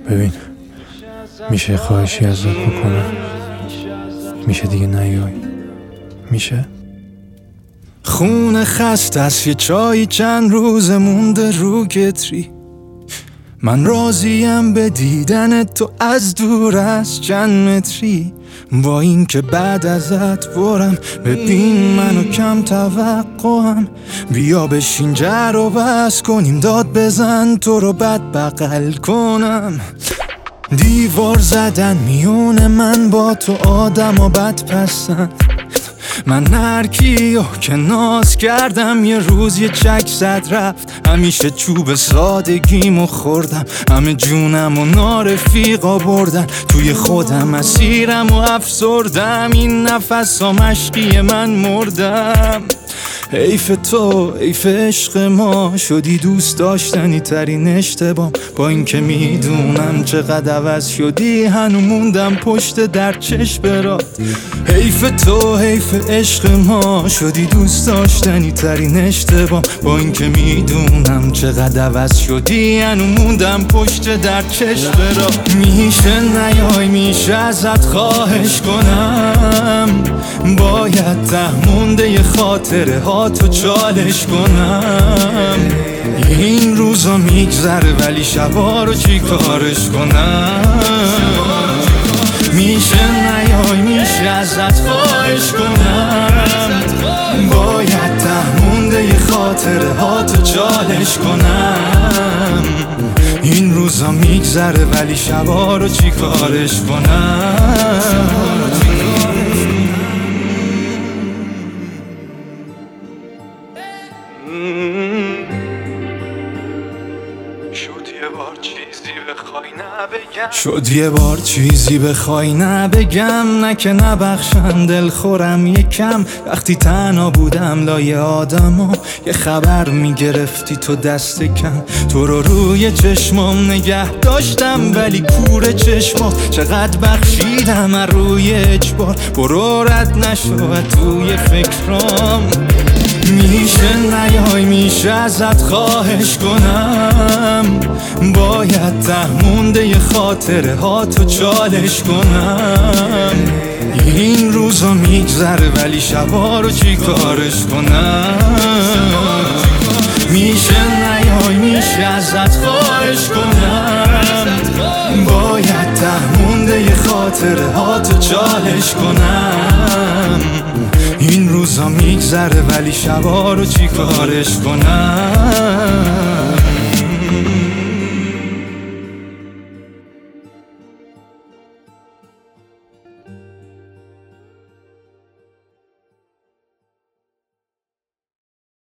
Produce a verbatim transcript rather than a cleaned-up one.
ببین، میشه خواهشی ازت بکنم؟ میشه دیگه نیای؟ میشه؟ خونه خسته است، یه چای چند روز مونده رو کتری. من راضیم به دیدن تو از دور از چند متری. با این که بعد ازت برم، ببین منو کم توقعم. بیا بشین جر و بس کنیم، داد بزن تو رو بد بغل کنم. دیوار زدن میونه من با تو، آدم و بد پسند. من هرکیو که ناز کردم یه روز یه چک زد رفت. همیشه چوب سادگیمو خوردم، همه جونم و نارفیقا بردن. توی خودم اسیرم و افسردم، این نفس ها مشقی من مردم. حیف تو، حیف عشق ما، شدی دوست داشتنی ترین اشتباه. با اینکه میدونم چقدر عوض شدی، هنو موندم پشت در چشم برات. حیف تو، حیف عشق ما، شدی دوست داشتنی ترین اشتباه. با اینکه میدونم چقدر عوض شدی، هنو موندم پشت در چشم برات. میشه نیای، میشه ازت خواهش کنم، باید ته مونده ی خاطره ها تو چالش کنم. این روزا میگذره ولی شبا رو چی کارش کنم. میشه نیای، میشه ازت خواهش کنم، باید ته مونده ی خاطره ها تو چالش کنم. این روزا میگذره ولی شبا رو چی کارش کنم. شد یه بار چیزی بخوای نبگم، نه که نبخشن دلخورم یکم. وقتی تنها بودم لای آدما، یه خبر میگرفتی تو دست کم. تو رو روی چشمام نگه داشتم ولی کور چشما. چقدر بخشیدم از روی اجبار، برو رد نشو توی فکرام. میشه نیای، میشه ازت خواهش کنم، باید ته مونده ی خاطره ها تو چالش کنم. این روزا میگذره ولی شبا رو چی کارش کنم. میشه نیای، میشه ازت خواهش کنم، باید ته مونده ی خاطره ها تو چالش کنم. این روزا میگذره ولی شبا رو چی کارش کنم.